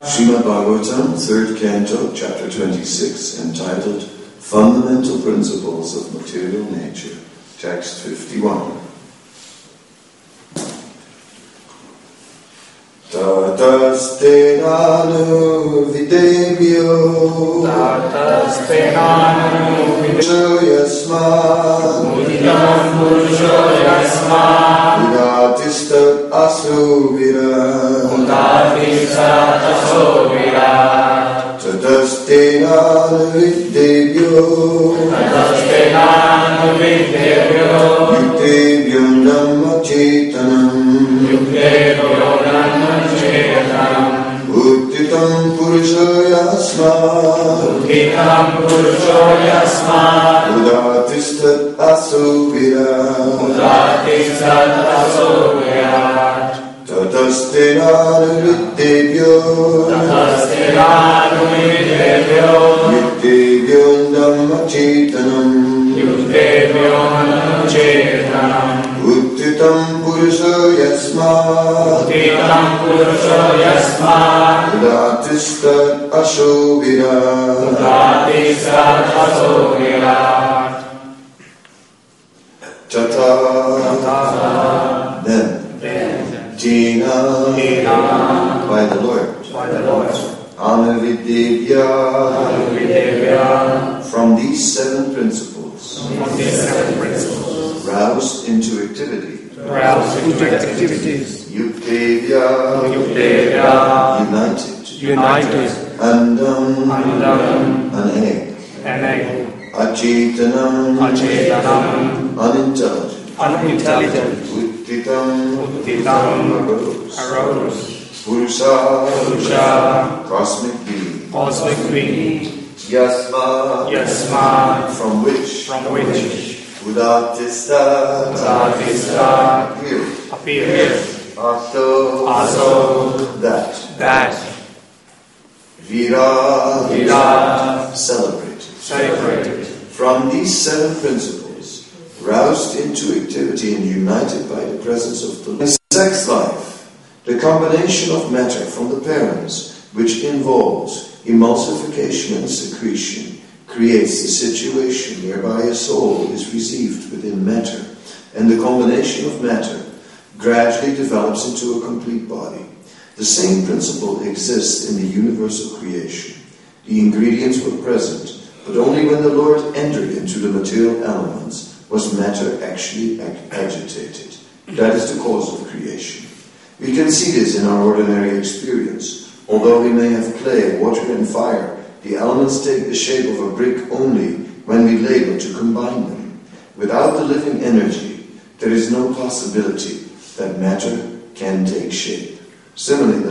Srimad Bhagavatam, 3rd Canto, Chapter 26, entitled Fundamental Principles of Material Nature, Text 51. Tatastenanu videbhyo Purusho yasmat Udatistat asuvira Tatastenanu videbhyo Yuktevyam dhamma chetanam Uttitam Purusho yasmat Udatistat asuvira Tatastenanu videbhyo Yuktevyam dhamma chetanam Uttitam Purusho yasmat Udatistat asuvira Tata then Jina by the Lord Anuvidevya from these seven principles roused into activities Yuktevya united Andam an egg Achetanam unintelligent Uttitam arose Purusha cosmic being Yasma from which Udatistat appeared Aso that Vira celebrated. From these seven principles, roused into activity and united by the presence of the sex life, the combination of matter from the parents, which involves emulsification and secretion, creates the situation whereby a soul is received within matter, and the combination of matter gradually develops into a complete body. The same principle exists in the universal creation. The ingredients were present, but only when the Lord entered into the material elements was matter actually agitated. That is the cause of creation. We can see this in our ordinary experience. Although we may have clay, water and fire, the elements take the shape of a brick only when we labor to combine them. Without the living energy, there is no possibility that matter can take shape. Similarly,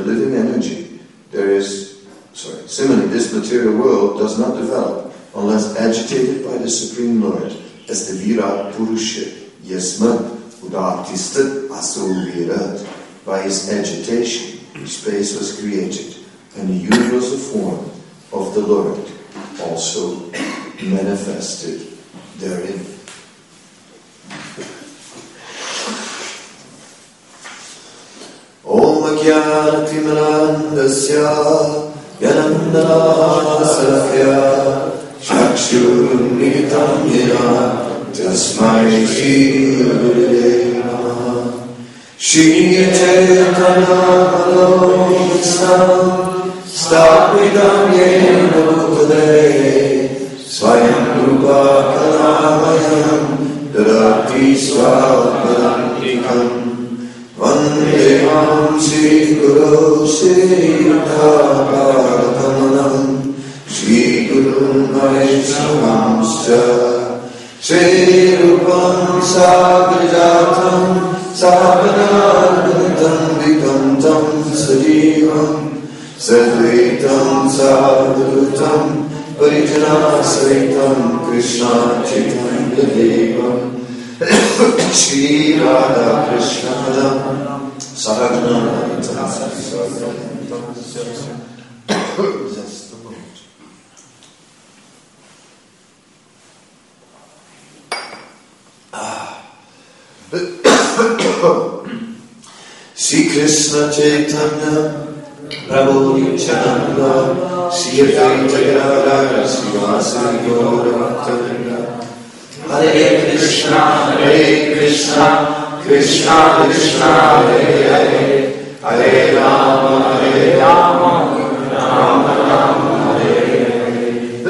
this material world does not develop unless agitated by the Supreme Lord as the Virat Purusha, Yasmat Udatistat Asuvirat. By his agitation, space was created, and the universal form of the Lord also manifested therein. Om Ajnana-timirandasya Yanandana-salakya Chakshur-militam yena Tasmai Shri-Gurave Namaha Shri Chaitanya-Manavishtam Sthapitam yena bhutale Swayam-rupa kalamayam Dadati swapadantikam Vandeham Sri Guru Sri Radha-Bhagavatam Sri Guru Vaishnavamscha Sri Rupam Sagrajatam Savanadhantam Vikantam Sajivam Sadvaitam Sadhutam Parijanasahitam Krishna Chaitanya Devam Shri Radha Krishna Sahagana Sri Krishna Chaitanya Prabhu Nityananda, Sri Advaita Gadadhara, Srivasadi Gaura-Bhakta-vrinda. Hare Krishna, Krishna Krishna, Hare Hare, Hare Rama, Rama Rama, Hare Hare.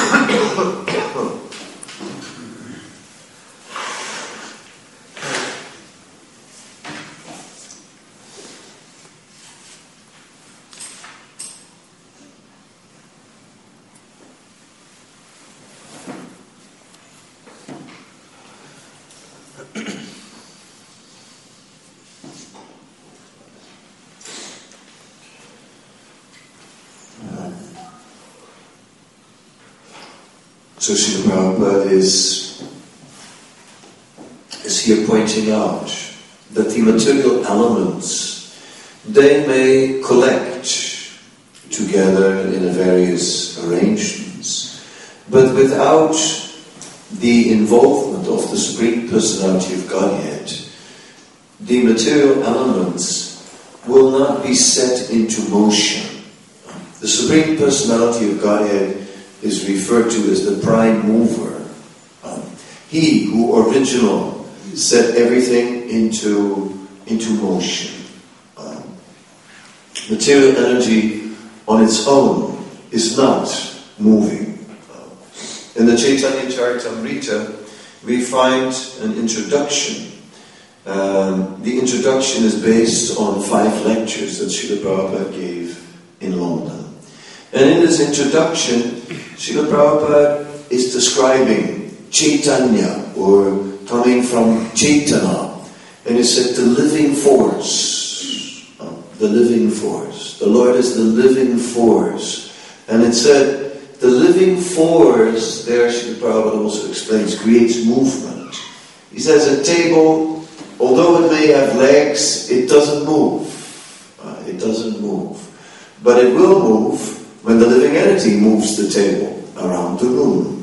So Srila Prabhupada is here pointing out that the material elements, they may collect together in various arrangements, but without the involvement of the Supreme Personality of Godhead, the material elements will not be set into motion. The Supreme Personality of Godhead is referred to as the prime mover. He who originally set everything into motion. Material energy on its own is not moving. In the Chaitanya Charitamrita, we find an introduction. The introduction is based on 5 lectures that Srila Prabhupada gave in London. And in this introduction, Srila Prabhupada is describing Chaitanya, or coming from Chaitana, and he said the living force. The living force. The Lord is the living force. And it said the living force, there Srila Prabhupada also explains, creates movement. He says a table, although it may have legs, it doesn't move. It doesn't move. But it will move when the living entity moves the table around the room.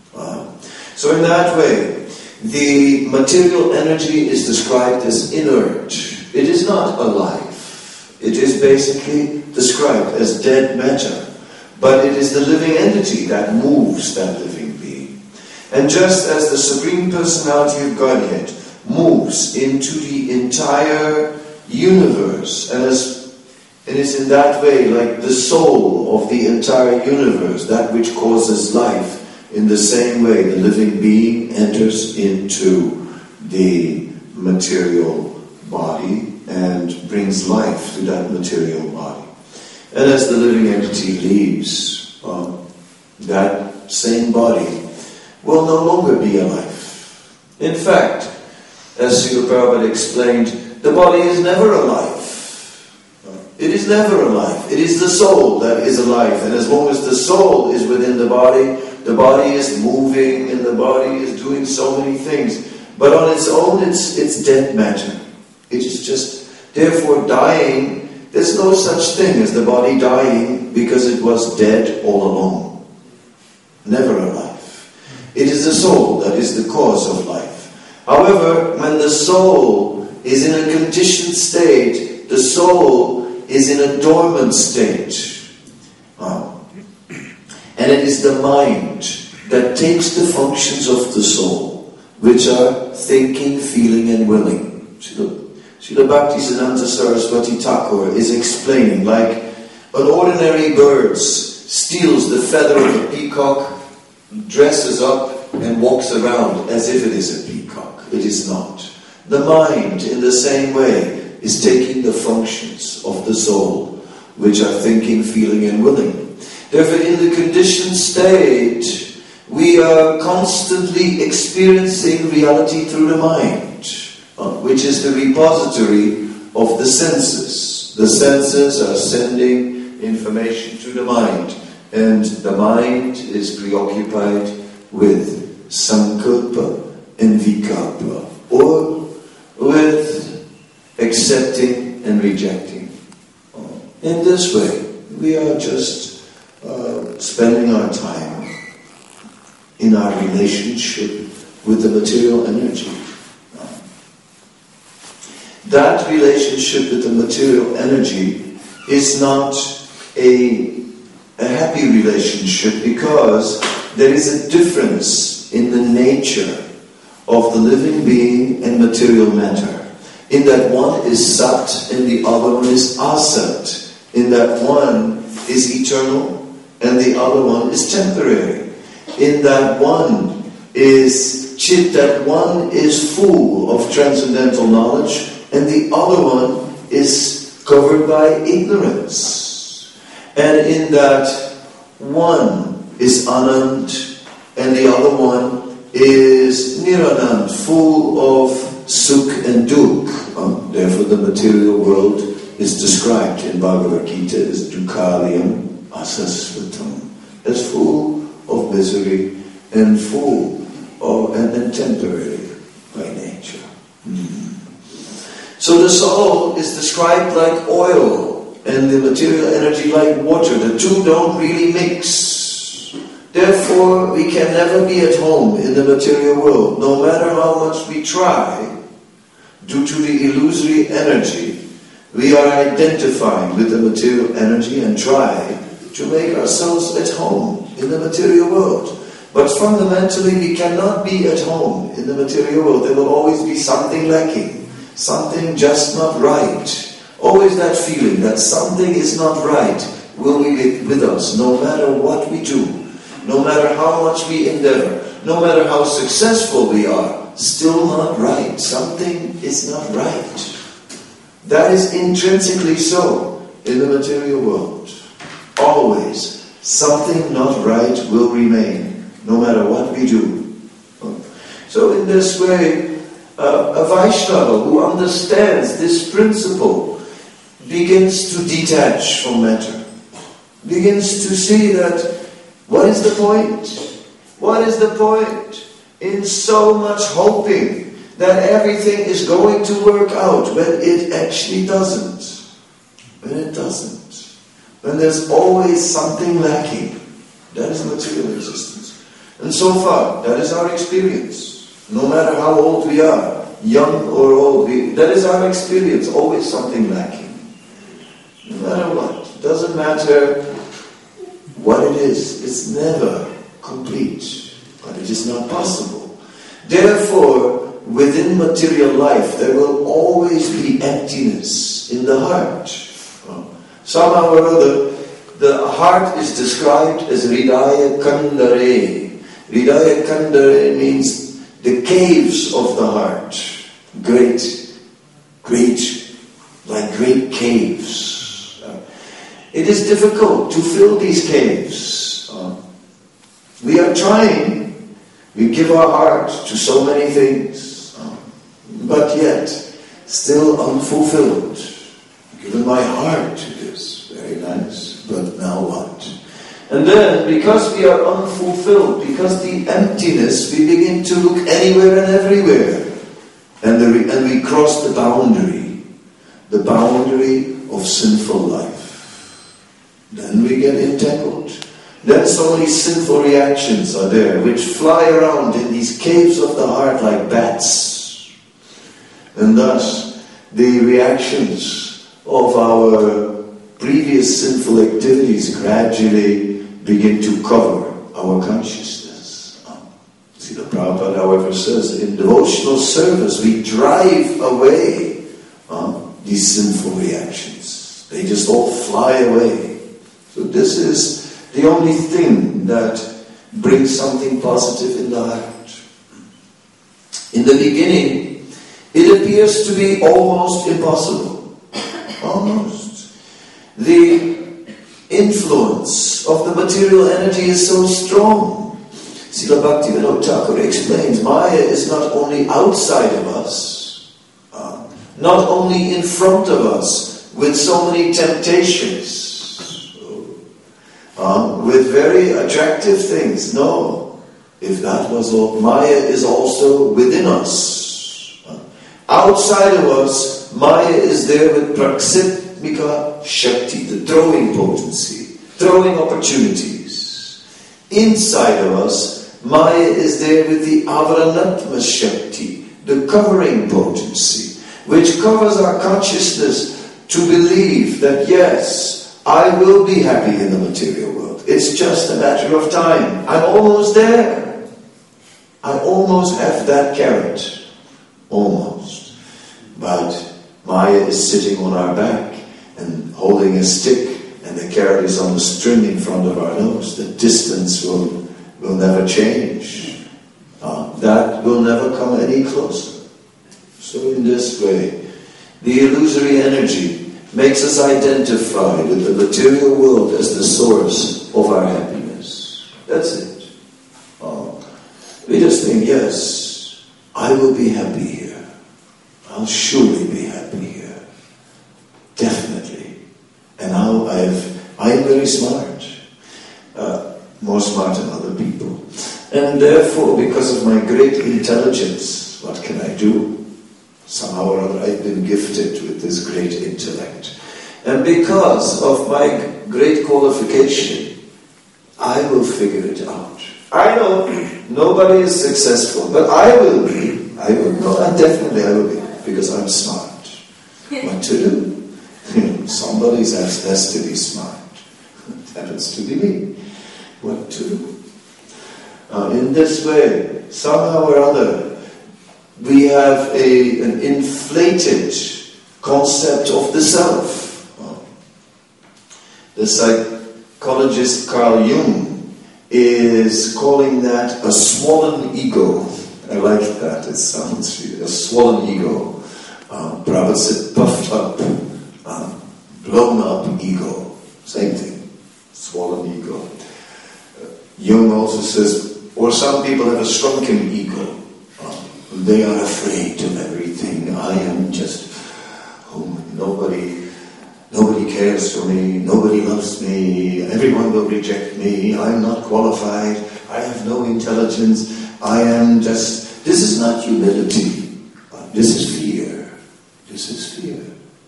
So in that way, the material energy is described as inert. It is not alive. It is basically described as dead matter. But it is the living entity that moves that living being. And just as the Supreme Personality of Godhead moves into the entire universe, and is in that way like the soul of the entire universe, that which causes life, in the same way the living being enters into the material body and brings life to that material body. And as the living entity leaves, that same body will no longer be alive. In fact, as Srila Prabhupada explained, the body is never alive. It is never alive. It is the soul that is alive. And as long as the soul is within the body is moving and the body is doing so many things. But on its own, it's dead matter. It is just, therefore, dying. There's no such thing as the body dying because it was dead all along. Never alive. It is the soul that is the cause of life. However, when the soul is in a conditioned state, the soul is in a dormant state. And it is the mind that takes the functions of the soul, which are thinking, feeling and willing. Srila Bhaktisiddhanta Saraswati Thakur is explaining, like an ordinary bird steals the feather of a peacock, dresses up and walks around as if it is a peacock. It is not. The mind, in the same way, is taking the functions of the soul, which are thinking, feeling and willing. Therefore, in the conditioned state, we are constantly experiencing reality through the mind, which is the repository of the senses. The senses are sending information to the mind, and the mind is preoccupied with sankalpa and vikalpa, or with accepting and rejecting. In this way, we are just spending our time in our relationship with the material energy. That relationship with the material energy is not a happy relationship, because there is a difference in the nature of the living being and material matter. In that one is Sat and the other one is Asat. In that one is eternal and the other one is temporary. In that one is Chit, that one is full of transcendental knowledge, and the other one is covered by ignorance. And in that one is Anand and the other one is Niranand, full of Sukh and Dukh. Therefore the material world is described in Bhagavad Gita as Dukhalayam Asasvatam, as full of misery and full of and temporary by nature. So the soul is described like oil and the material energy like water. The two don't really mix. Therefore, we can never be at home in the material world, no matter how much we try. Due to the illusory energy, we are identifying with the material energy and try to make ourselves at home in the material world. But fundamentally, we cannot be at home in the material world. There will always be something lacking, something just not right. Always that feeling that something is not right will be with us, no matter what we do, no matter how much we endeavor, no matter how successful we are. Still not right. Something is not right. That is intrinsically so in the material world. Always, something not right will remain, no matter what we do. So in this way, a Vaishnava who understands this principle begins to detach from matter. Begins to see that, what is the point? What is the point in so much hoping that everything is going to work out when it actually doesn't? When it doesn't. When there's always something lacking. That is material existence. And so far, that is our experience. No matter how old we are, young or old, that is our experience. Always something lacking. No matter what. It doesn't matter what it is. It's never complete. But it is not possible. Therefore, within material life, there will always be emptiness in the heart. Somehow or other, the heart is described as Hridaya Kandare. Hridaya Kandare means the caves of the heart. Great caves. It is difficult to fill these caves. We are trying. We give our heart to so many things, but yet still unfulfilled. I've given my heart to this, very nice, but now what? And then, because we are unfulfilled, because the emptiness, we begin to look anywhere and everywhere, and we cross the boundary of sinful life. Then we get entangled. Then so many sinful reactions are there, which fly around in these caves of the heart like bats. And thus, the reactions of our previous sinful activities gradually begin to cover our consciousness. Srila Prabhupada, however, says, in devotional service, we drive away these sinful reactions. They just all fly away. So this is the only thing that brings something positive in the heart. In the beginning, it appears to be almost impossible. Almost. The influence of the material energy is so strong. Srila Bhaktivinoda Thakur explains, Maya is not only outside of us, not only in front of us, with so many temptations, with very attractive things. No. If that was all, Maya is also within us. Outside of us, Maya is there with Praksipmika Shakti, the throwing potency, throwing opportunities. Inside of us, Maya is there with the Avaranatma Shakti, the covering potency, which covers our consciousness to believe that yes, I will be happy in the material world. It's just a matter of time. I'm almost there. I almost have that carrot. Almost. But Maya is sitting on our back and holding a stick, and the carrot is on the string in front of our nose. The distance will never change. That will never come any closer. So in this way, the illusory energy makes us identify with the material world as the source of our happiness. That's it. We just think, yes, I will be happy here. I'll surely be happy here. Definitely. And now I'm very smart. More smart than other people. And therefore, because of my great intelligence, what can I do? Somehow or other, I've been gifted with this great intellect. And because of my great qualification, I will figure it out. I know nobody is successful, but I will be. Definitely I will be, because I'm smart. What to do? Somebody has to be smart. That happens to be me. What to do? In this way, somehow or other, we have an inflated concept of the self. The psychologist Carl Jung is calling that a swollen ego. I like that. It sounds a swollen ego. Prabhupada said puffed up, blown up ego. Same thing. Swollen ego. Jung also says, or some people have a shrunken ego. They are afraid of everything. I am just, nobody cares for me, nobody loves me, everyone will reject me, I'm not qualified, I have no intelligence, this is not humility, this is fear. This is fear.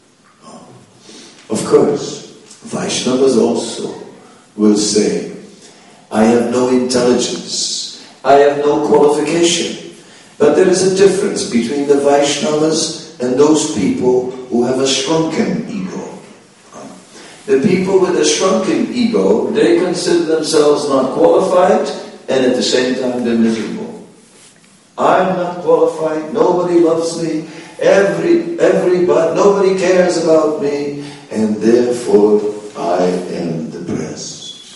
Of course, Vaishnavas also will say, I have no intelligence, I have no qualification. But there is a difference between the Vaishnavas and those people who have a shrunken ego. The people with a shrunken ego, they consider themselves not qualified, and at the same time they're miserable. I'm not qualified, nobody loves me, everybody, nobody cares about me, and therefore I am depressed.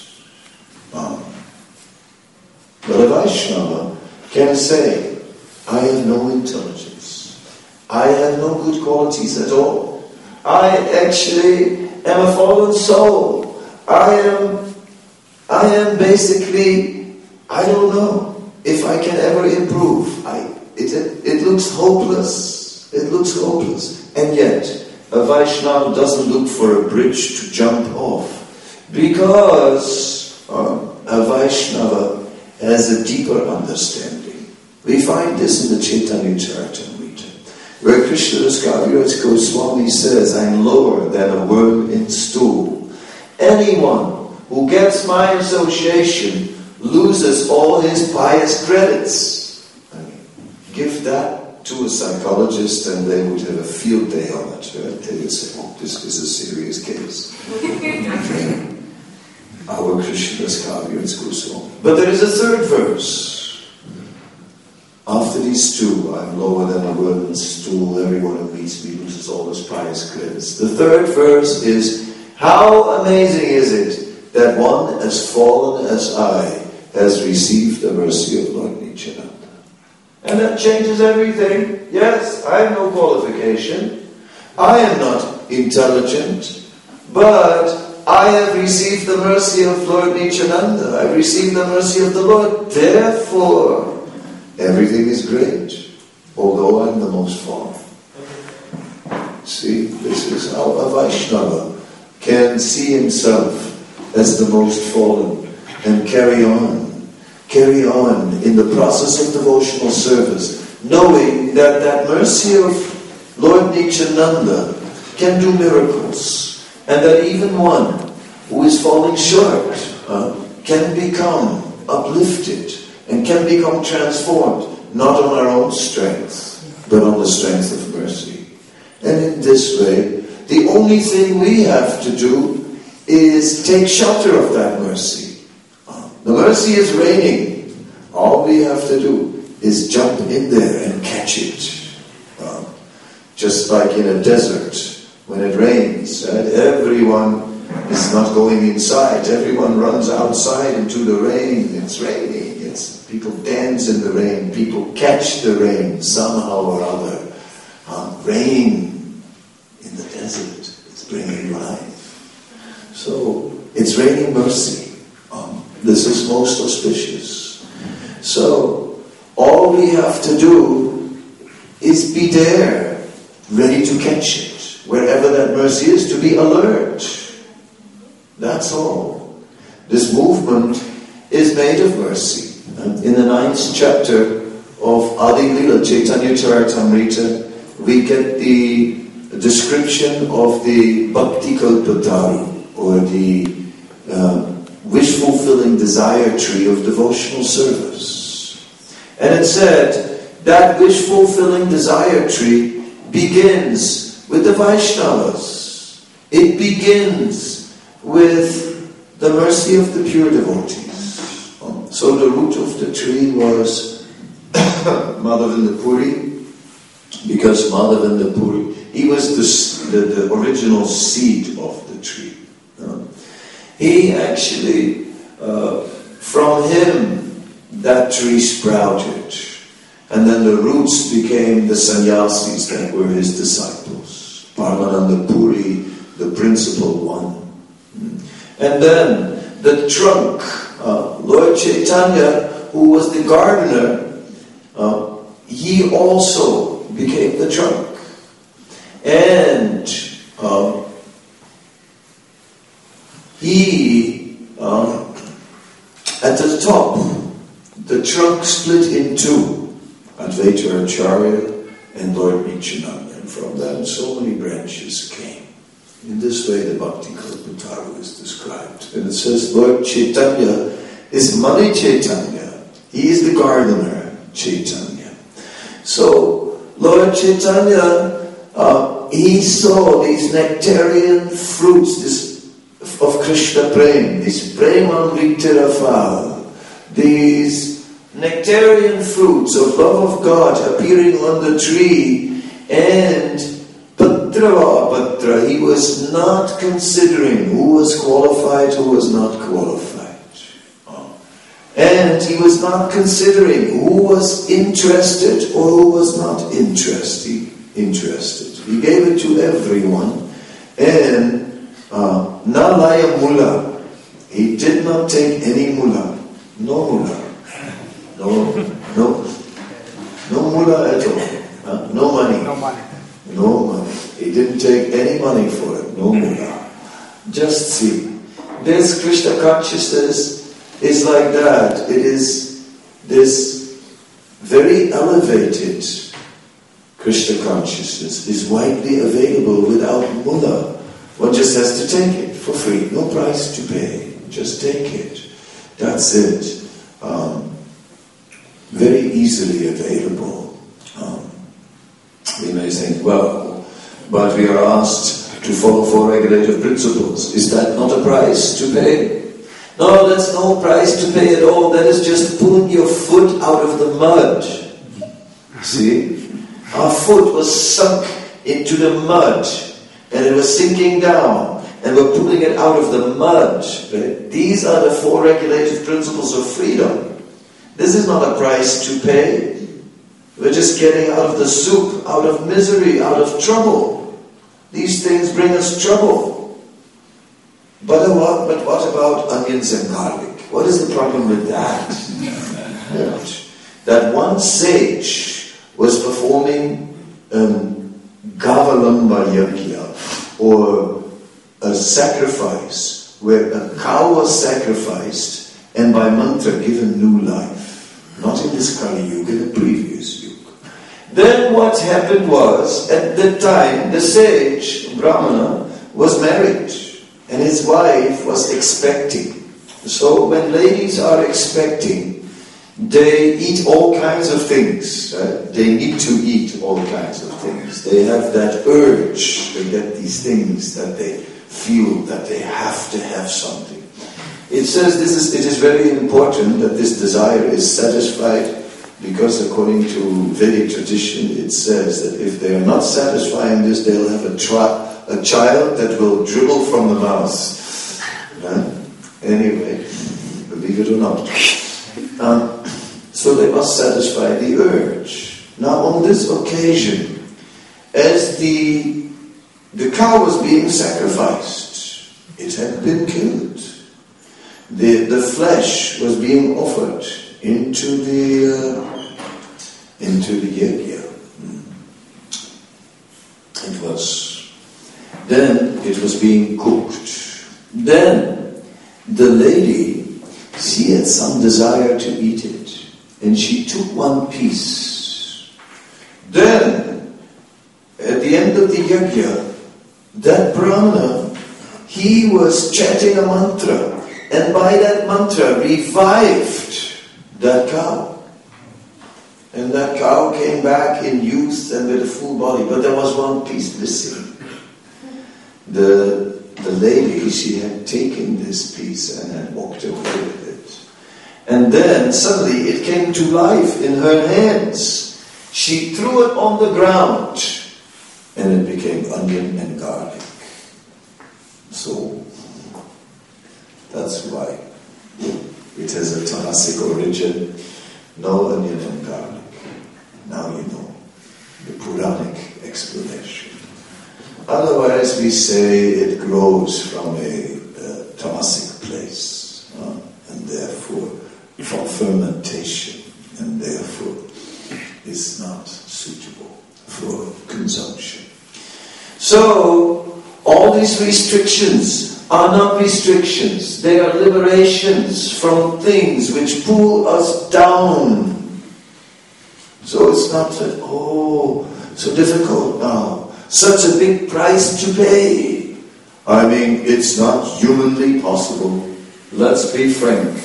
But a Vaishnava can say, I have no intelligence. I have no good qualities at all. I actually am a fallen soul. I am basically, I don't know if I can ever improve. It looks hopeless. It looks hopeless. And yet, a Vaishnava doesn't look for a bridge to jump off, because a Vaishnava has a deeper understanding. We find this in the Chaitanya Charitamrita, where Krishnadas Kaviraj Goswami says, I'm lower than a worm in stool. Anyone who gets my association loses all his pious credits. Give that to a psychologist and they would have a field day on it. Right? They would say, this is a serious case. Our Krishnadas Kaviraj Goswami. But there is a third verse. After these two, I'm lower than a worm in stool, everyone who meets me loses all his pious credits. The third verse is, how amazing is it that one as fallen as I has received the mercy of Lord Nityananda. And that changes everything. Yes, I have no qualification. I am not intelligent, but I have received the mercy of Lord Nityananda. I have received the mercy of the Lord. Therefore, everything is great, although I'm the most fallen. See, this is how a Vaishnava can see himself as the most fallen and carry on in the process of devotional service, knowing that that mercy of Lord Nityananda can do miracles. And that even one who is falling short can become uplifted and can become transformed, not on our own strength, but on the strength of mercy. And in this way, The only thing we have to do is take shelter of that mercy. The mercy is raining. All we have to do is jump in there and catch it. Just like in a desert, when it rains, everyone is not going inside. Everyone runs outside into the rain. It's raining. People dance in the rain. People catch the rain somehow or other. Rain in the desert is bringing life. So it's raining mercy. This is most auspicious. So all we have to do is be there, ready to catch it. Wherever that mercy is, to be alert. That's all. This movement is made of mercy. In the 9th chapter of Adi Lila, Chaitanya Charitamrita, we get the description of the Bhakti Kalpataru, or the wish-fulfilling desire tree of devotional service. And it said, that wish-fulfilling desire tree begins with the Vaishnavas. It begins with the mercy of the pure devotees. So the root of the tree was Madhavendra Puri, because Madhavendra Puri, he was the original seed of the tree. He actually, from him, that tree sprouted. And then the roots became the sannyasis that were his disciples. Paramananda Puri, the principal one. And then the trunk, Lord Chaitanya, who was the gardener, he also became the trunk. And he, at the top, the trunk split in two. Advaita Acharya and Lord Nityananda. And from them so many branches came. In this way the Bhakti Kalpataru is described. And it says Lord Chaitanya is Mani Chaitanya. He is the gardener, Chaitanya. So Lord Chaitanya, he saw these nectarian fruits of Krishna Prem, this Premamrita Rafal, these nectarian fruits of love of God appearing on the tree, and Patra, he was not considering who was qualified, who was not qualified. And he was not considering who was interested or who was not interested. He gave it to everyone. And Nalaya Mula, he did not take any mula. No mula. No mula at all. No money. No money. He didn't take any money for it. No mula. Just see. This Krishna consciousness is like that. It is this very elevated Krishna consciousness is widely available without mula. One just has to take it for free. No price to pay. Just take it. That's it. Very easily available. We may think, well, but we are asked to follow 4 regulative principles. Is that not a price to pay? No, that's no price to pay at all. That is just pulling your foot out of the mud. See? Our foot was sunk into the mud, and it was sinking down, and we're pulling it out of the mud. Right? These are the 4 regulative principles of freedom. This is not a price to pay. We're just getting out of the soup, out of misery, out of trouble. These things bring us trouble. But what about onions and garlic? What is the problem with that? That one sage was performing Gavalamba Yajna, or a sacrifice where a cow was sacrificed and by mantra given new life. Not in this Kali Yuga, in the previous Yuga. Then what happened was, at the time, the sage, Brahmana, was married, and his wife was expecting. So when ladies are expecting, They eat all kinds of things. They need to eat all kinds of things. They have that urge. They get these things that they feel that they have to have something. It says it is very important that this desire is satisfied, because according to Vedic tradition it says that if they are not satisfying this, they'll have a child that will dribble from the mouth. Anyway, believe it or not. So they must satisfy the urge. Now on this occasion, as the cow was being sacrificed, it had been killed. The flesh was being offered into the yajna. It was being cooked. Then the lady, she had some desire to eat it, and she took one piece. Then, at the end of the yajna, that Brahmana, he was chanting a mantra, and by that mantra revived that cow. And that cow came back in youth and with a full body, but there was one piece missing. The lady, she had taken this piece and had walked away with it. And then suddenly it came to life in her hands. She threw it on the ground, and it became onion and garlic. So that's why it has a tamasic origin. No onion and garlic. Now you know the Puranic explanation. Otherwise we say it grows from a tamasic place, and therefore from fermentation, and therefore is not suitable for consumption. So all these restrictions are not restrictions, they are liberations from things which pull us down. So it's not that, so difficult now, such a big price to pay. I mean, it's not humanly possible. Let's be frank.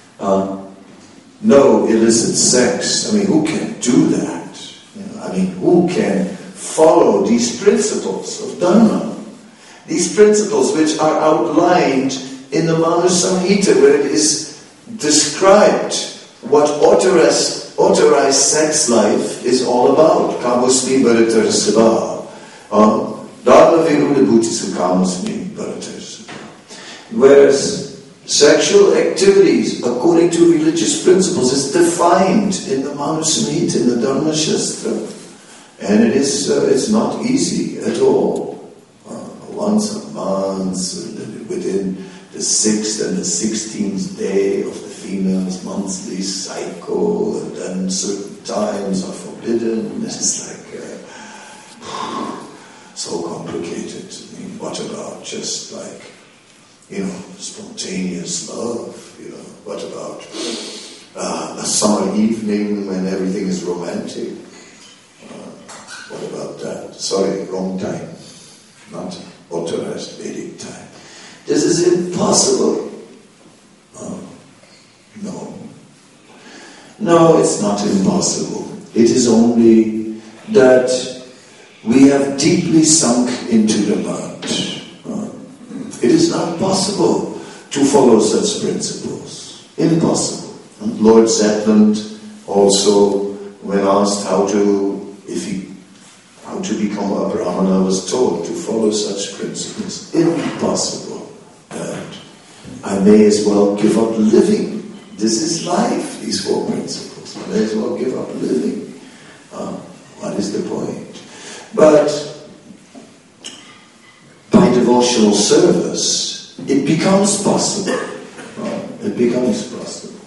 No illicit sex. I mean, who can do that? Who can follow these principles of Dharma? These principles which are outlined in the Manu Samhita, where it is described what authorized sex life is all about. Kamusmi bharatar siva. Dharma viruddha bhutisu kamusmi bharatar siva. Whereas sexual activities, according to religious principles, is defined in the Manu Samhita, in the Dharma Shastra. And it's not easy at all. Once a month, within the 6th and the 16th day of the female's monthly cycle, and then certain times are forbidden. It's like so complicated. I mean, what about just like, spontaneous love? What about a summer evening when everything is romantic? What about that? Sorry, wrong time. Not authorized Vedic time. This is impossible. No, it's not impossible. It is only that we have deeply sunk into the mud. It is not possible to follow such principles. Impossible. Lord Zetland also, when asked how to become a Brahmana, was told to follow such principles. Impossible. And I may as well give up living. This is life, these 4 principles. I may as well give up living. What is the point? But by devotional service, it becomes possible. It becomes possible.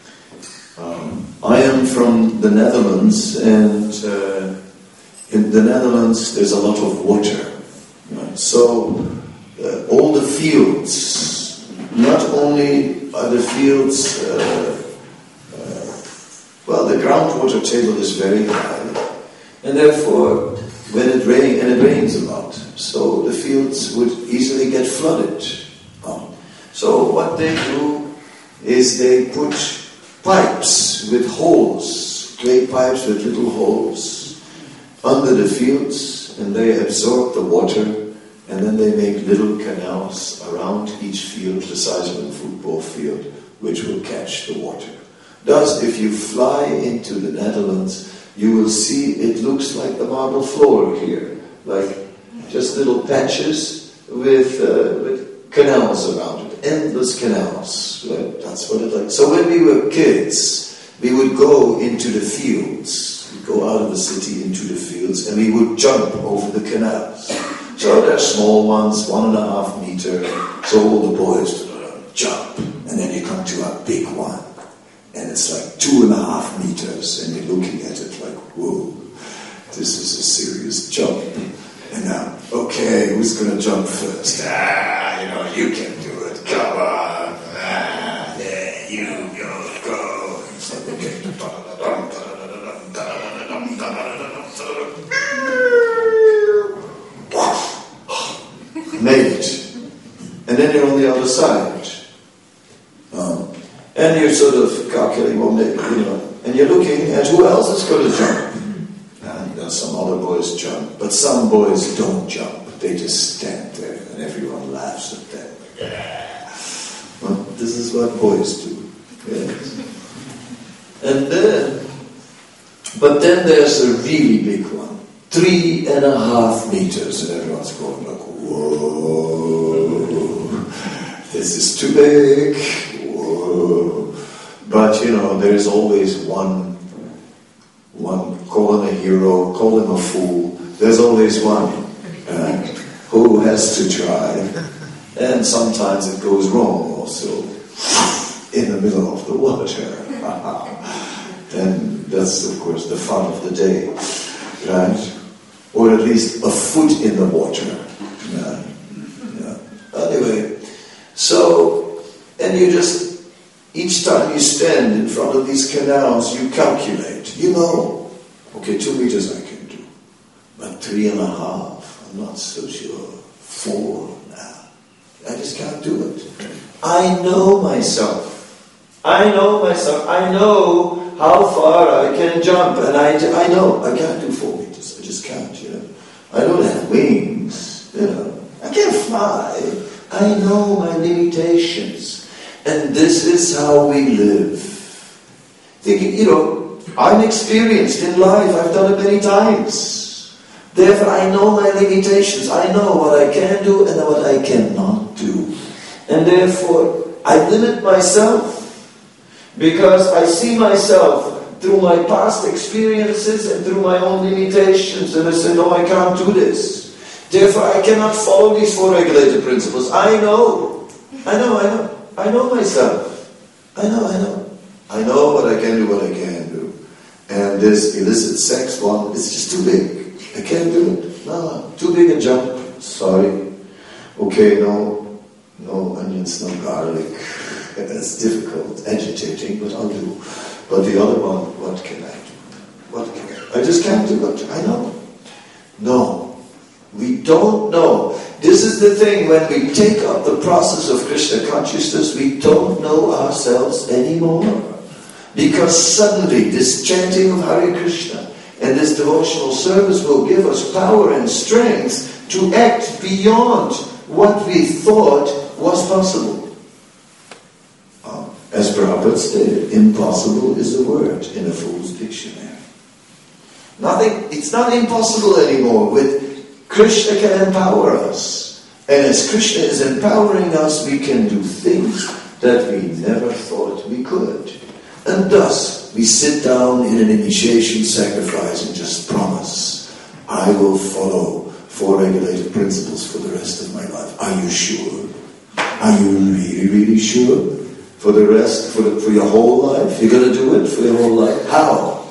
I am from the Netherlands, and in the Netherlands there's a lot of water. So all the fields, not only are the fields, the groundwater table is very high, and therefore when it rains a lot, so the fields would easily get flooded. So what they do is they put pipes with holes, clay pipes with little holes under the fields, and they absorb the water, and then they make little canals around each field the size of a football field, which will catch the water. Thus, if you fly into the Netherlands, you will see it looks like the marble floor here, like just little patches with canals around it, endless canals. Right? That's what it like. So when we were kids, we would go into the fields. We'd go out of the city into the fields, and we would jump over the canals. So they're small ones, 1.5 meter. So all the boys jump, and then you come to a big one. And it's like 2.5 meters, and you're looking at it like, whoa, this is a serious jump. And now, okay, who's going to jump first? You can do it. Come on. There you go. It's like, okay. Made it. And then you're on the other side. And you're sort of calculating, well, maybe, and you're looking at who else is going to jump. And some other boys jump, but some boys don't jump. They just stand there, and everyone laughs at them. Well, this is what boys do. Yes. And but then there's a really big one, 3.5 meters, and everyone's going like, whoa, this is too big. But there is always one, call him a hero, call him a fool. There's always one who has to try. And sometimes it goes wrong also, in the middle of the water. And that's, of course, the fun of the day, right? Or at least a foot in the water. Yeah. Anyway, so, and you just, each time you stand in front of these canals, you calculate. Okay, 2 meters I can do. But 3.5, I'm not so sure. 4 now. I just can't do it. I know myself. I know how far I can jump. And I know I can't do 4 meters. I just can't, I don't have wings, I can't fly. I know my limitations. And this is how we live. Thinking, I'm experienced in life. I've done it many times. Therefore, I know my limitations. I know what I can do and what I cannot do. And therefore, I limit myself. Because I see myself through my past experiences and through my own limitations. And I say, no, I can't do this. Therefore, I cannot follow these 4 regulated principles. I know myself. I know what I can do, what I can't do. And this illicit sex one, it's just too big. I can't do it. No, too big a jump. Sorry. Okay, no onions, no garlic. It's difficult, agitating, but I'll do. But the other one, what can I do? I just can't do it. I know. No, we don't know. This is the thing, when we take up the process of Krishna consciousness, we don't know ourselves anymore. Because suddenly this chanting of Hare Krishna and this devotional service will give us power and strength to act beyond what we thought was possible. As Prabhupada stated, impossible is a word in a fool's dictionary. It's not impossible anymore. With Krishna can empower us. And as Krishna is empowering us, we can do things that we never thought we could. And thus, we sit down in an initiation sacrifice and just promise, I will follow 4 regulated principles for the rest of my life. Are you sure? Are you really, really sure? For the rest, for your whole life? You're going to do it for your whole life? How?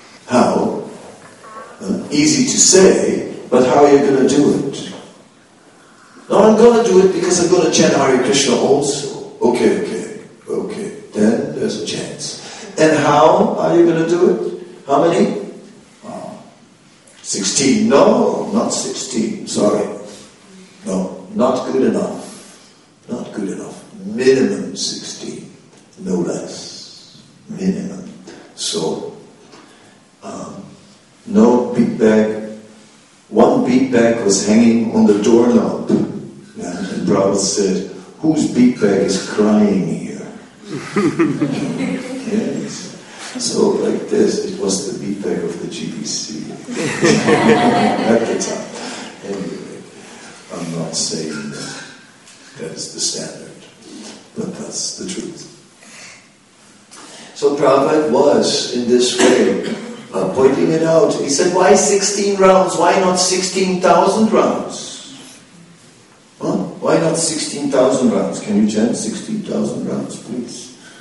Easy to say, but how are you going to do it? No, I'm going to do it because I'm going to chant Hare Krishna also. Okay. Then there's a chance. And how are you going to do it? How many? 16. No, not 16. Sorry. No, not good enough. Not good enough. Minimum 16. No less. Minimum. bead bag was hanging on the doorknob. Yeah? And Prabhupada said, whose bead bag is crying here? Yes. So like this, it was the bead bag of the GBC at the time. Anyway, I'm not saying that is the standard, but that's the truth. So Prabhupada was, in this way, pointing it out. He said, why 16 rounds? Why not 16,000 rounds? Huh? Why not 16,000 rounds? Can you chant 16,000 rounds, please?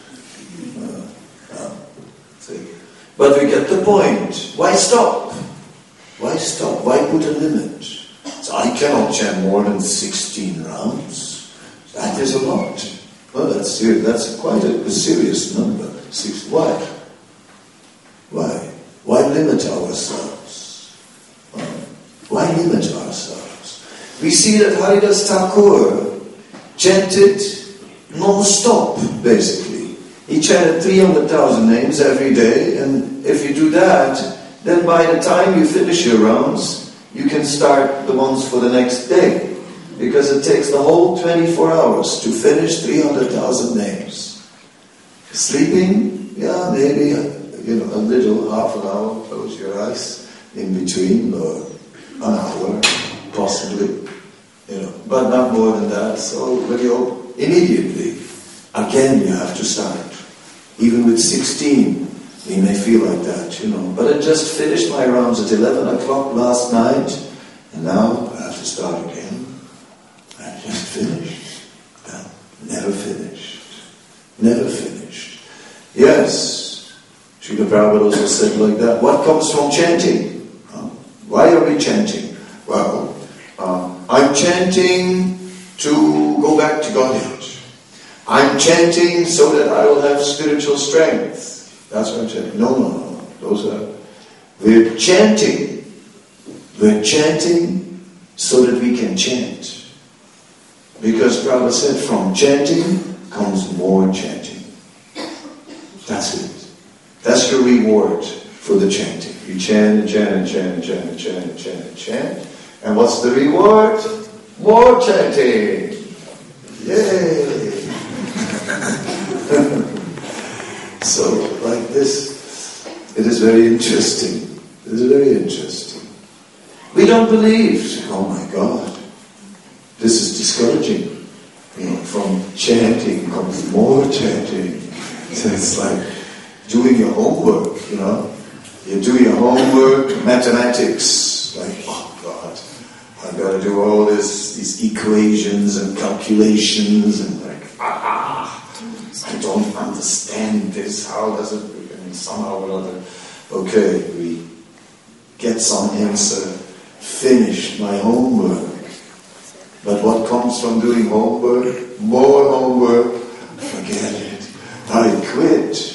But we get the point. Why stop? Why stop? Why put a limit? So I cannot chant more than 16 rounds. That is a lot. Well, that's serious. That's quite a serious number. Why? Why? Why limit ourselves? Why limit ourselves? We see that Haridas Thakur chanted non-stop, basically. He chanted 300,000 names every day, and if you do that, then by the time you finish your rounds, you can start the ones for the next day. Because it takes the whole 24 hours to finish 300,000 names. Sleeping, yeah, maybe, a little, half an hour, close your eyes in between, or an hour, possibly, but not more than that. So when you immediately, again you have to start. Even with 16, we may feel like that, But I just finished my rounds at 11 o'clock last night, and now I have to start again. I just finished. Never finished. Never finished. Yes, Srila Prabhupada also said like that. What comes from chanting? Why are we chanting? Well, I'm chanting to go back to Godhead. I'm chanting so that I will have spiritual strength. That's what I'm chanting. No. We're chanting. We're chanting so that we can chant. Because Prabhupada said from chanting comes more chanting. That's it. That's your reward for the chanting. You chant and chant and chant and chant and chant and chant and chant. And what's the reward? More chanting. Yay! So, like this, it is very interesting. It is very interesting. We don't believe. Oh my God. This is discouraging. From chanting comes more chanting. So it's like doing your homework, You do your homework, mathematics, like, oh God, I've got to do all these equations and calculations, and like, I don't understand this, how does it, somehow or other. Okay, we get some answer, finished my homework. But what comes from doing homework? More homework, forget it. I quit.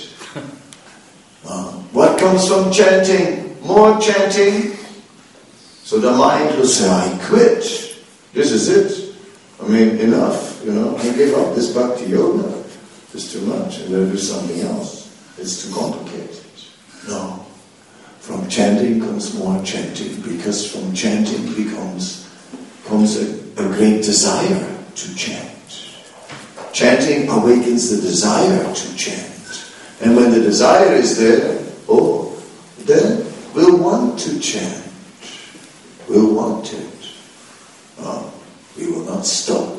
What comes from chanting? More chanting. So the mind will say, I quit. This is it. Enough. I give up this bhakti yoga. It's too much. I'm going to do something else. It's too complicated. No. From chanting comes more chanting, because from chanting comes a great desire to chant. Chanting awakens the desire to chant. And when the desire is there, then we'll want to chant. We'll want it. We will not stop.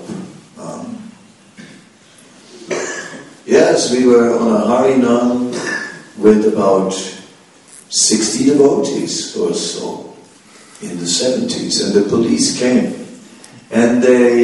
Yes, we were on a Harinam with about 60 devotees or so in the 70s, and the police came. And they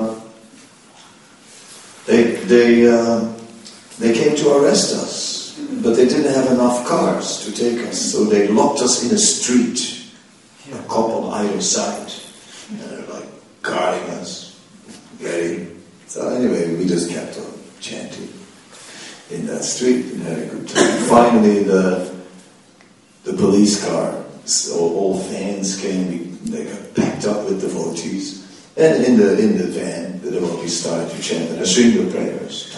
came to arrest us, but they didn't have enough cars to take us, so they locked us in a street, a couple on either side, and they're like guarding us, ready. So anyway, we just kept on chanting in that street and had a good time. Finally, the police car, so all fans came. They got packed up with devotees. And in the van, the devotees started to chant the Sringa prayers.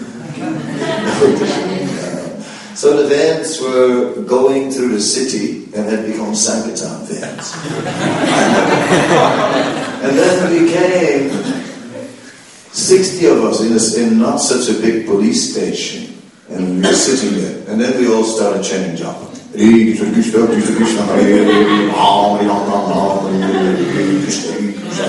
So the vans were going through the city, and had become Sankirtan fans. And then we came, 60 of us in not such a big police station, and we were sitting there, and then we all started chanting japa. Krishna Krishna, Krishna Krishna, Hare Hare, Ram Ram Ram Ram, Hare Krishna Krishna,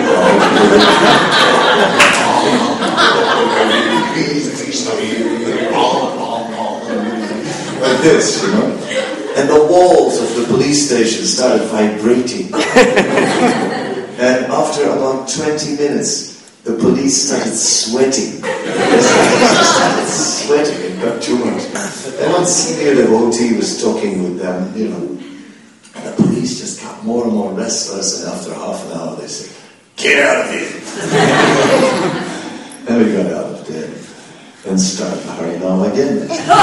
like this, you know. And the walls of the police station started vibrating. And after about 20 minutes, the police started sweating. They started sweating, it got too much. And one senior devotee was talking with them, you know. And the police just got more and more restless, and after half an hour they said, "Get out of here!" And we got out of there and started Harinam again.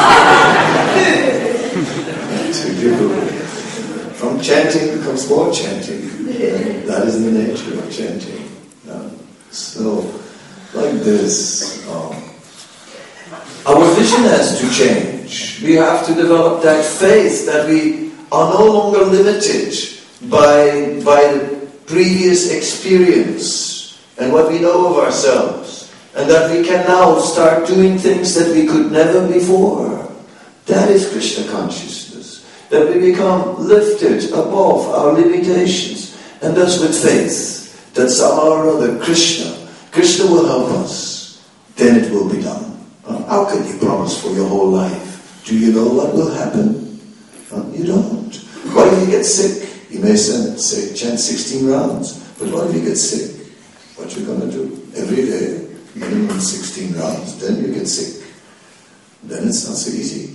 From chanting becomes more chanting. That is the nature of chanting. So, like this, our vision has to change. We have to develop that faith that we are no longer limited by the previous experience and what we know of ourselves, and that we can now start doing things that we could never before. That is Krishna consciousness. That we become lifted above our limitations, and thus with faith that somehow or other Krishna will help us. Then it will be done. How can you promise for your whole life? Do you know what will happen? You don't. What if you get sick? You may say chant 16 rounds, but what if you get sick? What you going to do? Every day, minimum 16 rounds, then you get sick. Then it's not so easy.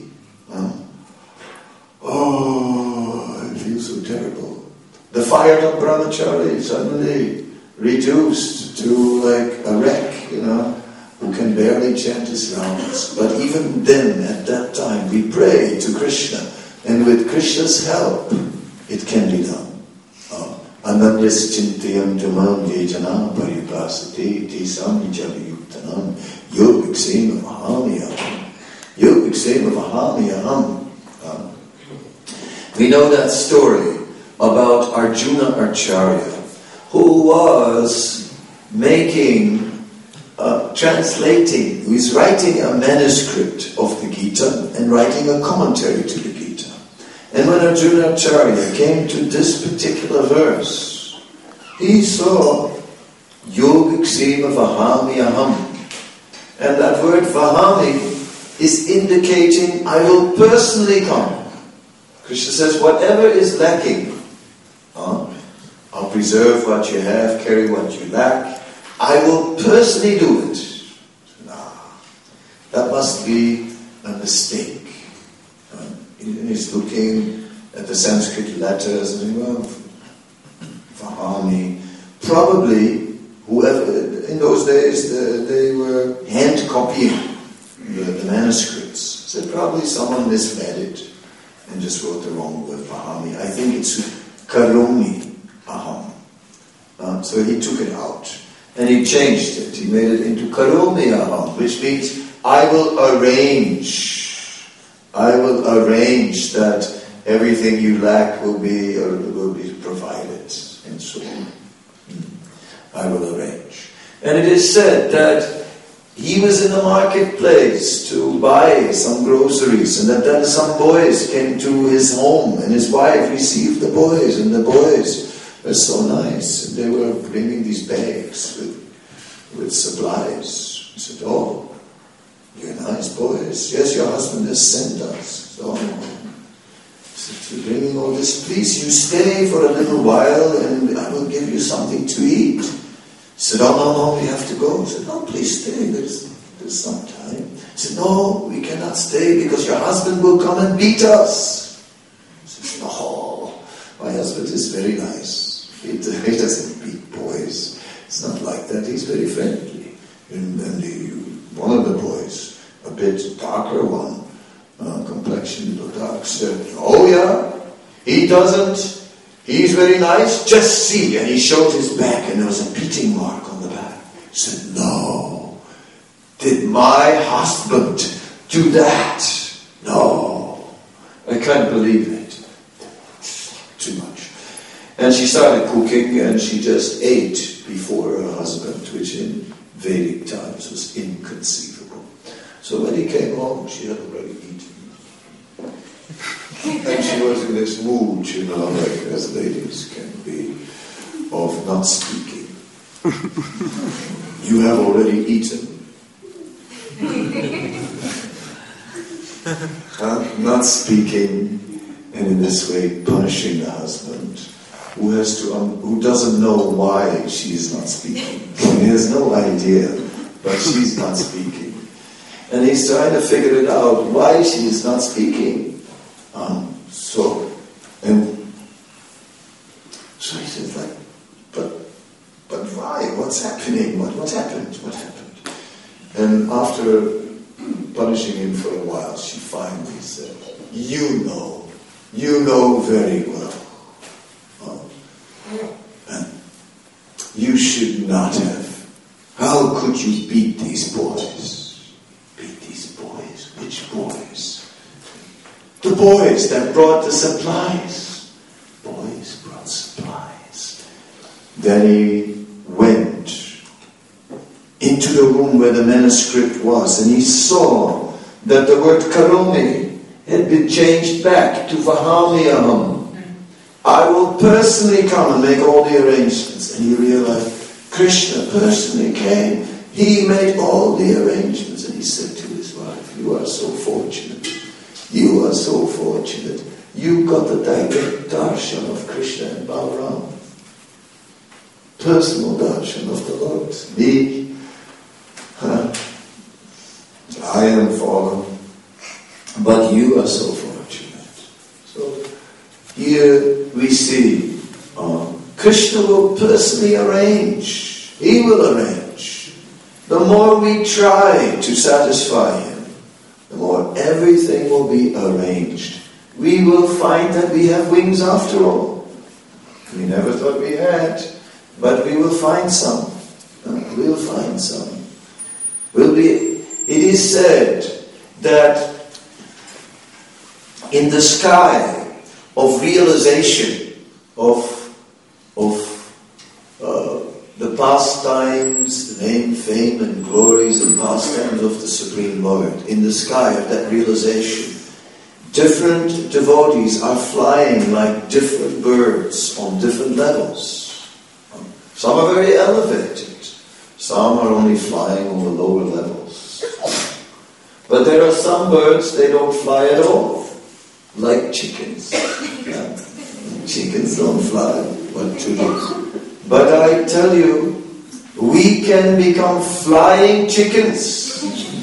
Oh, I feel so terrible. The fired up brahmachari suddenly reduced to like a wreck, you know, who can barely chant his rounds. But even then, at that time, we pray to Krishna, and with Krishna's help, it can be done. Anandras chintayam jamam yejana paripasati tisam javayuktanam yogiksema mahamiyam. Yogiksema mahamiyam. We know that story about Arjuna Acharya, who was translating, who is writing a manuscript of the Gita and writing a commentary to the Gita. And when Arjuna Acharya came to this particular verse, he saw Yogiksema Vahami Aham. And that word Vahami is indicating, I will personally come. Krishna says, whatever is lacking, I'll preserve what you have, carry what you lack. I will personally do it. That must be a mistake. He's looking at the Sanskrit letters and well, Vahami. Probably, whoever, in those days, they were hand copying the manuscripts. So probably someone misread it and just wrote the wrong word, Vahami. I think it's Karomi Aham. So he took it out and he changed it. He made it into Karomi Aham, which means I will arrange that everything you lack will be provided, and so on. I will arrange. And it is said that he was in the marketplace to buy some groceries, and that then some boys came to his home, and his wife received the boys, and the boys were so nice, and they were bringing these bags with supplies. He said, "Oh, you're nice boys. Yes, your husband has sent us." So, he said, "You're bringing all this. Please, you stay for a little while, and I will give you something to eat." He said, "Oh, no, we have to go." He said, "No, please stay. There's some time." He said, "No, we cannot stay because your husband will come and beat us." He said, "No, my husband is very nice. He doesn't beat boys. It's not like that. He's very friendly." And one of the boys, a bit darker one, complexion a little dark, said, "Oh yeah, he doesn't. He's very nice. Just see." And he showed his back, and there was a beating mark on the back. He said, "No. Did my husband do that? No. I can't believe it." And she started cooking, and she just ate before her husband, which in Vedic times was inconceivable. So when he came home, she had already eaten. And she was in this mood, like as ladies can be, of not speaking. You have already eaten. Not speaking, and in this way punishing the husband, who doesn't know why she's not speaking. He has no idea, but she's not speaking, and he's trying to figure it out why she is not speaking. So he says, but why? What's happening? What happened? And after punishing him for a while, she finally said, you know very well. And you should not have. How could you beat these boys? Beat these boys? Which boys? The boys that brought the supplies. Boys brought supplies. Then he went into the room where the manuscript was, and he saw that the word karomi had been changed back to vahamiaham. I will personally come and make all the arrangements. And he realized Krishna personally came. He made all the arrangements, and he said to his wife, you are so fortunate. You are so fortunate. You got the direct darshan of Krishna and Balaram. Personal darshan of the Lord. Me, I am fallen, but you are so fortunate. So here we see Krishna will personally arrange. He will arrange. The more we try to satisfy him, the more everything will be arranged. We will find that we have wings after all. We never thought we had, but we will find some. We'll find some. It is said that in the sky of realization of the pastimes, the name, fame, and glories and pastimes of the Supreme Lord, in the sky of that realization, different devotees are flying like different birds on different levels. Some are very elevated. Some are only flying on the lower levels. But there are some birds, they don't fly at all. Like chickens. Yeah. Chickens don't fly. What to do? But I tell you, we can become flying chickens.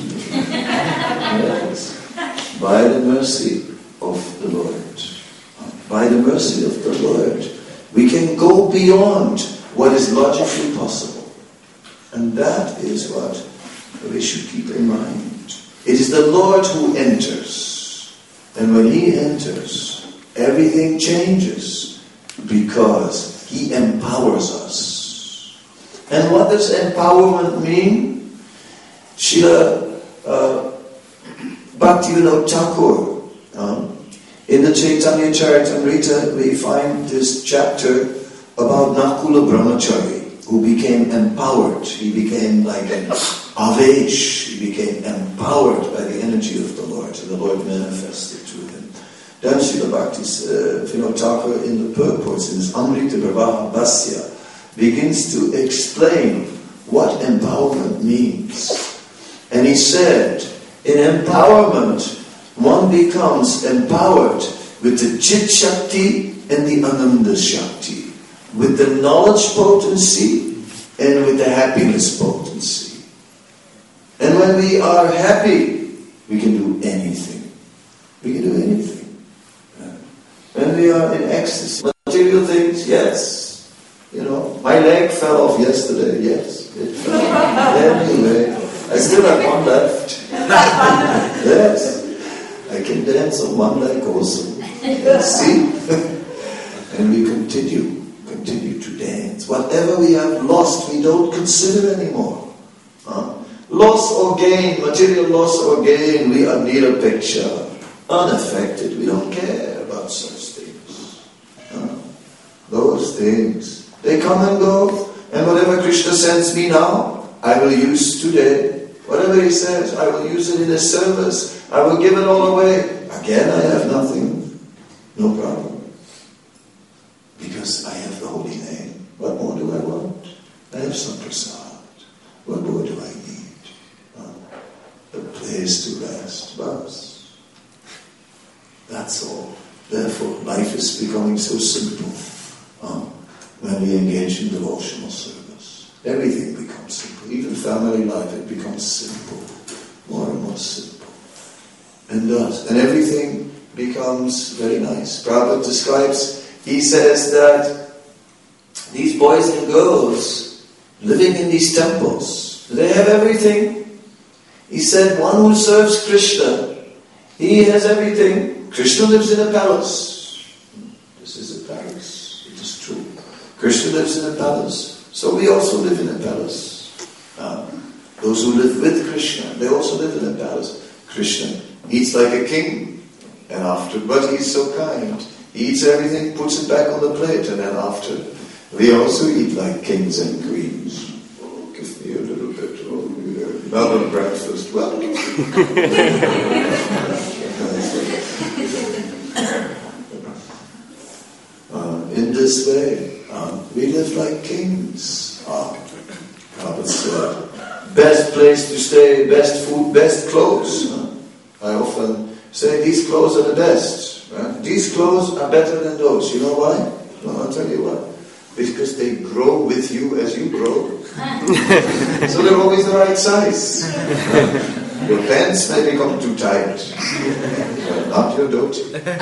Yes. By the mercy of the Lord. By the mercy of the Lord. We can go beyond what is logically possible. And that is what we should keep in mind. It is the Lord who enters. And when He enters, everything changes because He empowers us. And what does empowerment mean? Srila Bhaktivinoda Thakur, in the Chaitanya Charitamrita, we find this chapter about Nakula Brahmachari, who became empowered. He became like an avesh. He became empowered by the energy of the Lord, and the Lord manifested to him. Then Srila Bhaktivinoda Thakur in the purports, in his Amrita Pravaha Bhasya, begins to explain what empowerment means. And he said, in empowerment, one becomes empowered with the Chit Shakti and the Ananda Shakti, with the knowledge potency and with the happiness potency. And when we are happy, we can do anything. We can do anything. When we are in ecstasy, material things, yes. My leg fell off yesterday, yes. It fell off. Anyway, I still have one left. Yes. I can dance on one leg also. See? And we continue to dance. Whatever we have lost, we don't consider anymore. Loss or gain, material loss or gain, we are near a picture. Unaffected, we don't care about such things. Those those things. They come and go, and whatever Krishna sends me now, I will use today. Whatever he says, I will use it in his service. I will give it all away. Again, I have nothing. No problem. Because I have the holy name. What more do I want? I have some prasad. What more do I need? A place to rest. Bas. That's all. Therefore, life is becoming so simple when we engage in devotional service. Everything becomes simple. Even family life, it becomes simple. More and more simple. And does. And everything becomes very nice. Prabhupada describes, he says that these boys and girls living in these temples, they have everything. He said, one who serves Krishna, he has everything. Krishna lives in a palace. This is a palace. It is true. Krishna lives in a palace. So we also live in a palace. Those who live with Krishna, they also live in a palace. Krishna eats like a king. But he's so kind. He eats everything, puts it back on the plate, and then after, we also eat like kings and queens. Oh, give me a little bit. Oh, yeah. Not on breakfast. Well, in this way, we live like kings. Prabhupada said, best place to stay, best food, best clothes. I often say these clothes are the best. Right? These clothes are better than those. You know why? Well, I'll tell you why. Because they grow with you as you grow. So they're always the right size. Your pants may become too tight. Not your dhoti.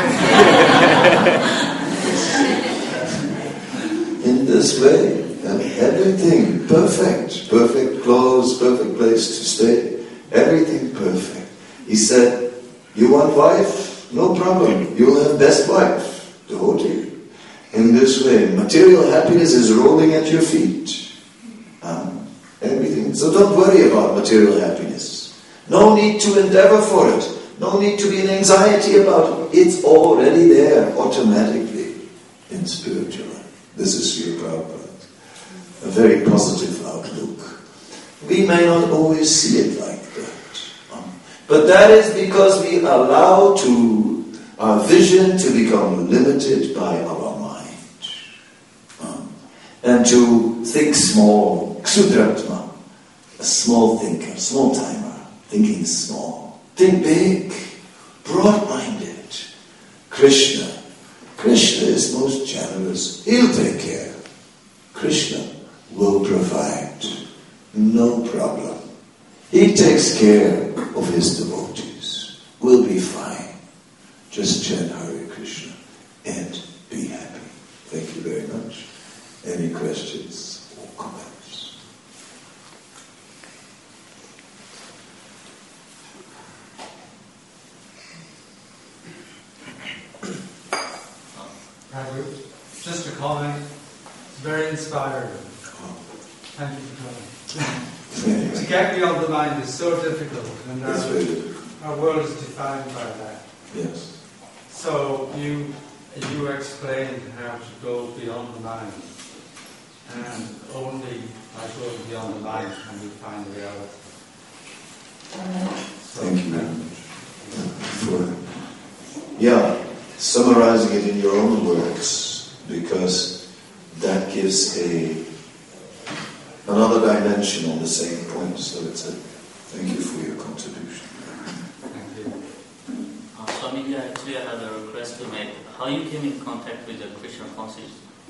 In this way, everything perfect. Perfect clothes, perfect place to stay. Everything perfect. He said, you want wife? No problem. You'll have best wife. Devotee. In this way, material happiness is rolling at your feet. Everything. So don't worry about material happiness. No need to endeavor for it. No need to be in anxiety about it. It's already there automatically in spiritual life. This is Srila Prabhupada. A very positive outlook. We may not always see it like that. But that is because we allow our vision to become limited by our mind. And to think small. Ksudratma. A small thinker, small timer. Thinking small. Think big. Broad-minded. Krishna. Krishna is most generous. He'll take care. Krishna will provide. No problem. He takes care of his devotees. We'll be fine. Just chant Hare Krishna and be happy. Thank you very much. Any questions or comments? Just a comment. It's very inspiring. Thank you for coming. To get beyond the mind is so difficult, and our world is defined by that. Yes. So you explained how to go beyond the mind, and only by going beyond the mind can we find reality. Thank you very much. Summarizing it in your own words, because that gives another dimension on the same point. So thank you for your contribution. Thank you. Swamiji, actually I have a request to make. How you came in contact with the Krishna consciousness?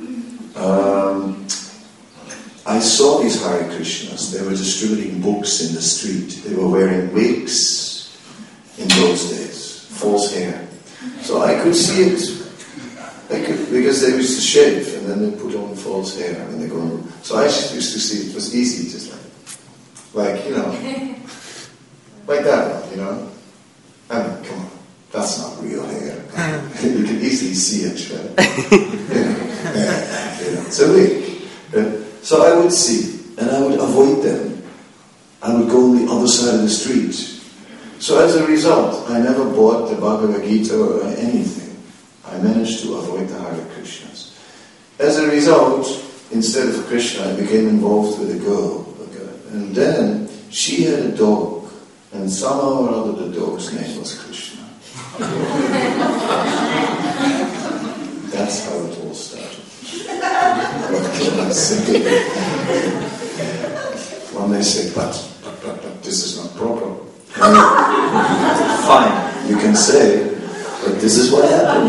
I saw these Hare Krishnas. They were distributing books in the street. They were wearing wigs in those days, false hair. So I could see it. Because they used to shave and then they put on false hair and they go. So I used to see it. It was easy, just like like that one, I mean, come on, that's not real hair. You can easily see it, right? It's a wig. So I would see, and I would avoid them. I would go on the other side of the street. So as a result, I never bought the Bhagavad Gita or anything. I managed to avoid the Hare Krishnas. As a result, instead of Krishna, I became involved with a girl. And then she had a dog, and somehow or other the dog's name was Krishna. That's how it all started. What can I say? One may say, but this is not proper. Fine, you can say, but this is what happened.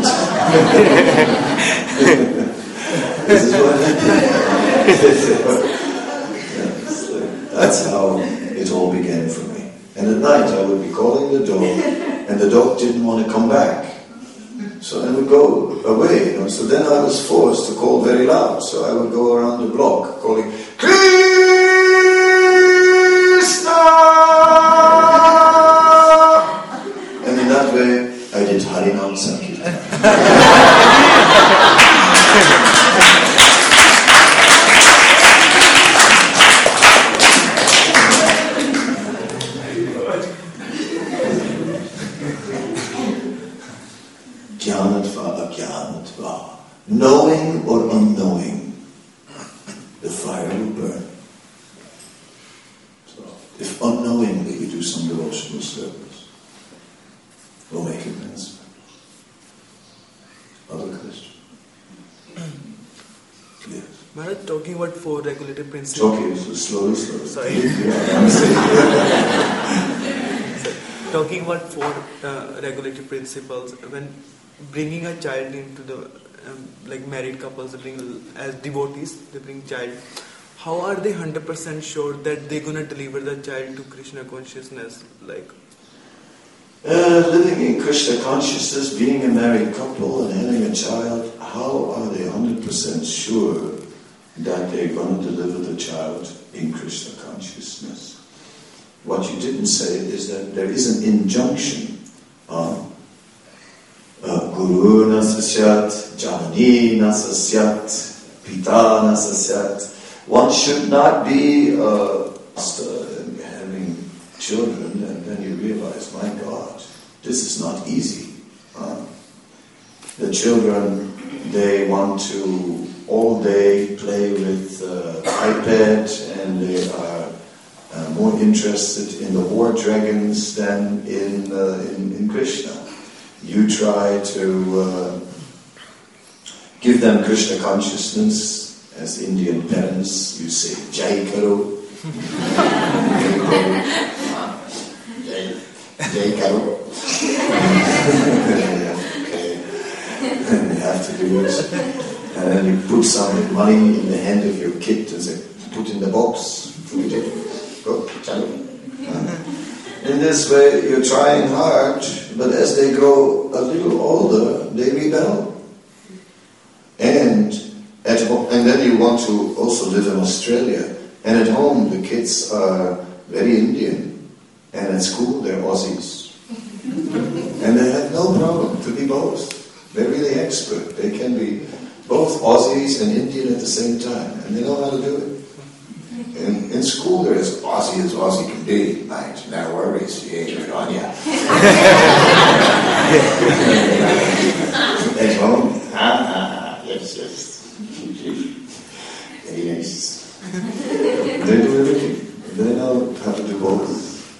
This is what happened. That's how it all began for me. And at night I would be calling the dog, and the dog didn't want to come back. So I would go away, So then I was forced to call very loud. So I would go around the block calling, Krishna! And in that way, I did Harinam Sankirtan. Knowing or unknowing, the fire will burn. So, if unknowingly we do some devotional service, we'll make amends. Other question? Yes. Maharaj, talking about 4 regulative principles. Okay, so slowly. Sorry. Talking about 4 regulative principles, when bringing a child into the like married couples, they bring as devotees, they bring child. How are they 100% sure that they're gonna deliver the child to Krishna consciousness? Like living in Krishna consciousness, being a married couple and having a child, how are they 100% sure that they're going to deliver the child in Krishna consciousness? What you didn't say is that there is an injunction on Guru nasasyat, Janani nasasyat, Pita nasasyat. One should not be having children and then you realize, my God, this is not easy. The children, they want to all day play with iPad, and they are more interested in the war dragons than in Krishna. You try to give them Krishna consciousness. As Indian parents, you say Jai Karo. Jai Karo. Okay. And you have to do it. And then you put some money in the hand of your kid and say, put in the box. Put it. Go, chalo. In this way, you're trying hard, but as they grow a little older, they rebel. And at home, and then you want to also live in Australia. And at home, the kids are very Indian. And at school, they're Aussies. And they have no problem to be both. They're really expert. They can be both Aussies and Indian at the same time. And they know how to do it. In school, they're as Aussie as Aussie can be. Right? No worries. You ain't good on ya. At home, yes. Very nice. They do everything. They know how to do both.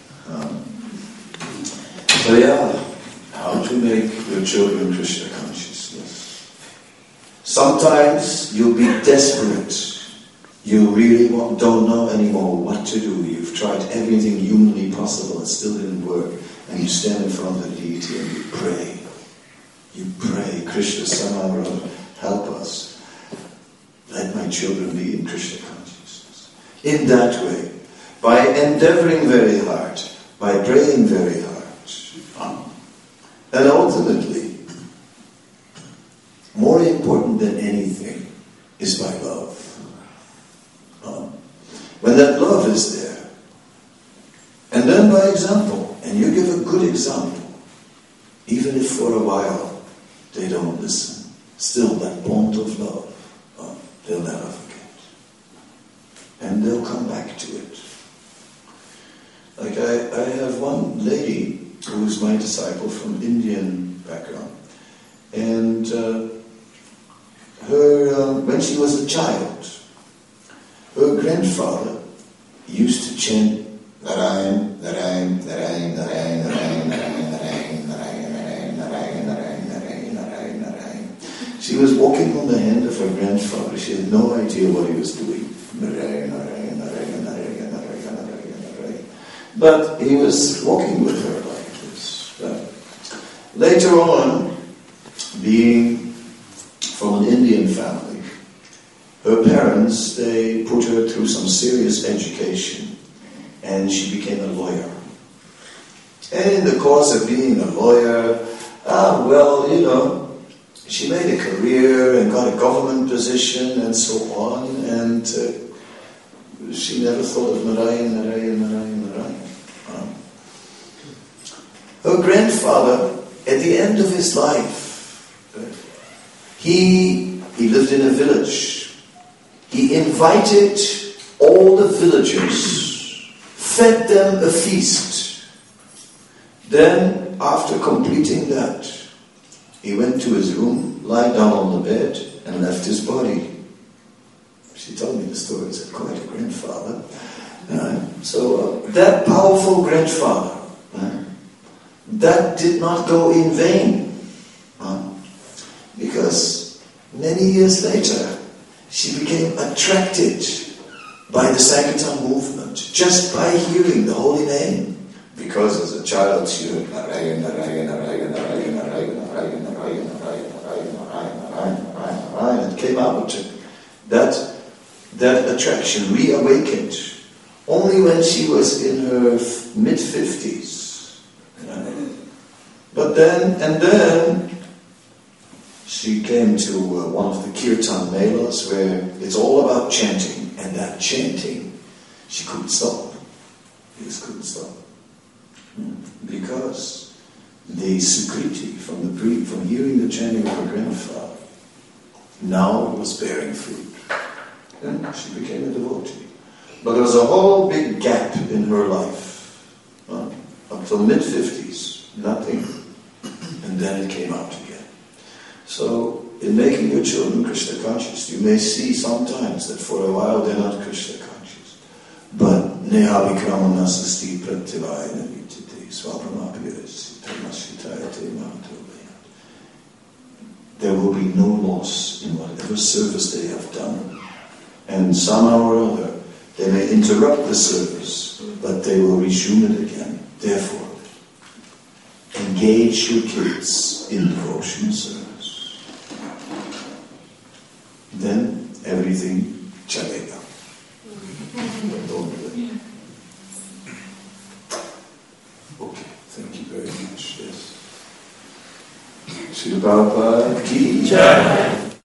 So how to make your children Krishna consciousness. Sometimes you'll be desperate. You really don't know anymore what to do. You've tried everything humanly possible and still didn't work. And you stand in front of the deity and you pray. You pray, Krishna somehow or other, help us. Let my children be in Krishna consciousness. In that way, by endeavoring very hard, by praying very hard, and ultimately, more important than anything is by love. When that love is there, and then by example, and you give a good example, even if for a while they don't listen, still that bond of love, they'll never forget. And they'll come back to it. Like I have one lady who is my disciple from Indian background, and her when she was a child, her grandfather used to chant Narayan, Narayan, Narayan, Narayan, Narayan, Narayan, Narayan, Narayan, Narayan, Narayan, Narayan, Narayan, Narayan, Narayan. She was walking on the hand of her grandfather. She had no idea what he was doing. Narayan, Narayan, Narayan, Narayan, Narayan, Narayan, Narayan. But he was walking with her like this. Later on, being from an Indian family, her parents, they put her through some serious education, and she became a lawyer. And in the course of being a lawyer, she made a career and got a government position and so on, and she never thought of Narayan, Narayan, Narayan, Narayan. Her grandfather, at the end of his life, he lived in a village. He invited all the villagers, fed them a feast. Then, after completing that, he went to his room, lied down on the bed, and left his body. She told me the story. It's quite a grandfather. So that powerful grandfather, that did not go in vain. Because many years later, she became attracted by the Sankirtan movement just by hearing the holy name. Because as a child she heard Narayan, Narayan, Narayan, Narayan, Narayan, Narayan, Narayan, Narayan, Narayan, Narayan, Narayan, Narayan, and came out. That attraction reawakened only when she was in her mid-50s. But then she came to one of the Kirtan Melas where it's all about chanting, and that chanting, she couldn't stop. She just couldn't stop. Because the sukriti from hearing the chanting of her grandfather now was bearing fruit. And she became a devotee. But there was a whole big gap in her life. Up till mid-50s, nothing. And then it came out again. So, in making your children Krishna conscious, you may see sometimes that for a while they're not Krishna conscious. But neha vikramanasasti pratyavayana vitite swapramapyasi tamashitayate mahatrovaya. There will be no loss in whatever service they have done. And somehow or other, they may interrupt the service, but they will resume it again. Therefore, engage your kids in devotional service. Then everything chalega. Okay, thank you very much. Yes. Srila Prabhupada ki jai.